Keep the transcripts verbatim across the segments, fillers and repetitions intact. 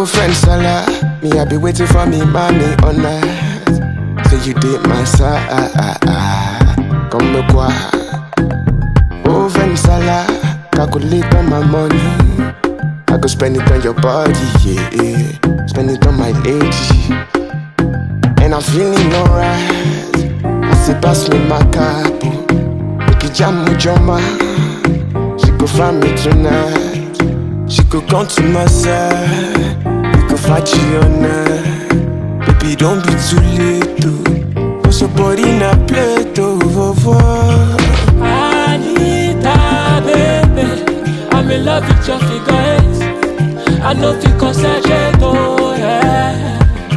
Oh, friend Salah, me I be waiting for me, mommy on night. Say you did my side, come me qua. Oh, friend Salah, calculate on my money. I go spend it on your body, yeah, yeah. Spend it on my lady, and I'm feeling alright. I say pass me my cup, make it jam with your man. She go find me tonight. She could come to my side. We could fight you all night. Baby, don't be too late, though. Put your body in a plate, oh. Anita, baby, I'm in love with your figure eight. I know if you concentrate, oh yeah.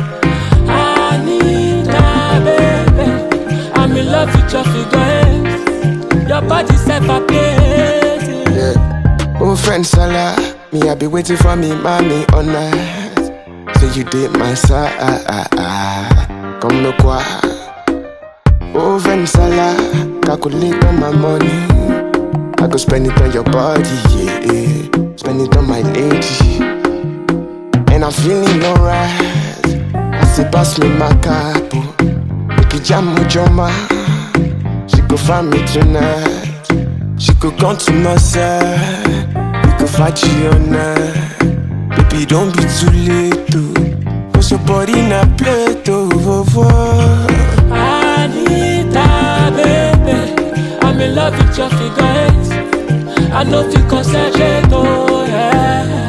Anita, baby, I'm in love with your figure eight. Your body set for play. Yeah. Oh, friend Salah, me I be waiting for me, mommy all night. Say you did my side, come me qua. Oh, friend Salah, calculate on my money. I go spend it on your body, yeah, yeah. Spend it on my lady, and I'm feeling alright. I say pass me my cup, make it jam with your man. She could find me tonight. She could come to my side. We could fight you all night. Baby, don't be too late, though. Put your body in a plate, oh. Anita, baby, I'm in love with your figure eight. I know if you concentrate, oh yeah.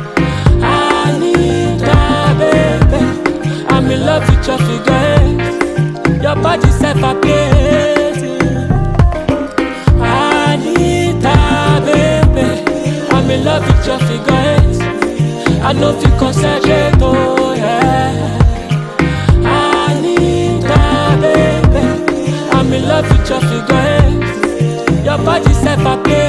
Anita, baby, I'm in love with your figure eight. Your body set for play. Anita, baby, I'm in love with your figure eight. I know if you concentrate, oh yeah. Anita, baby, I'm in love with your figure eight. Your body set for play.